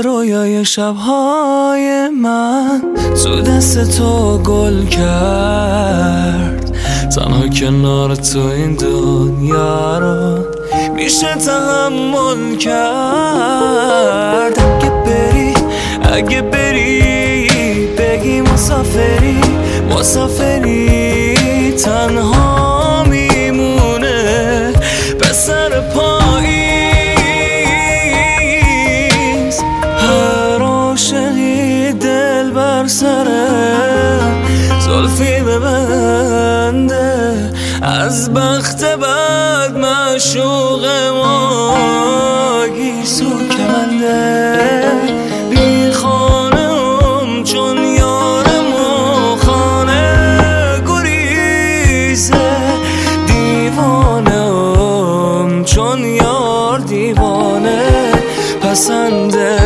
رویای شبهای من تو دست تو گل کرد. تنها کنار تو این دنیا رو میشه تحمل کرد. اگه بری بگی مسافری تنها میمونه به سر پاییز. هر عاشقی دل بر سره زلفی ببنده، از بخت بد معشوق ما گیسو کمنده. بی خانم چون یارم و خانه گریزه، دیوانم چون یار دیوانه پسنده.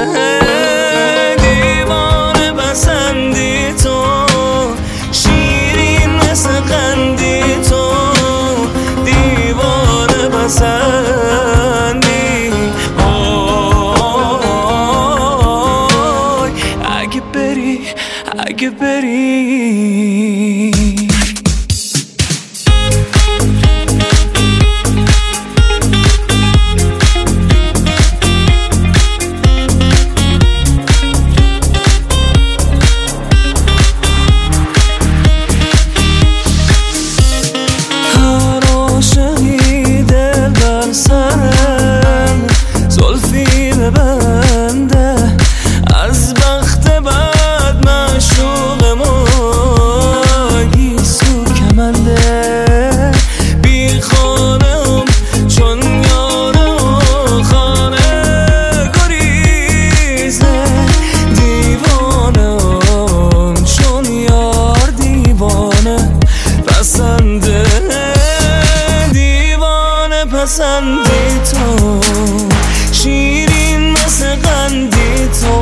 دیوانه پسندی تو، شیرین مثل قندی تو، دیوانه پسندی. اگه بری هر عاشقی دل بر سرم زلفی ببنده، از بخت بد معشوق ما گیسو کمنده. بی خانم چون یارم خانه گریزه، دیوانم چون یار دیوانه پسنده. دیوانه پسندی تو، شیرین مثل قندی تو،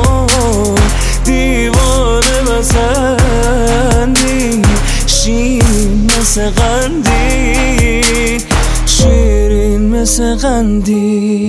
دیوانه پسندی. شیرین مثل قندی، شیرین مثل قندی.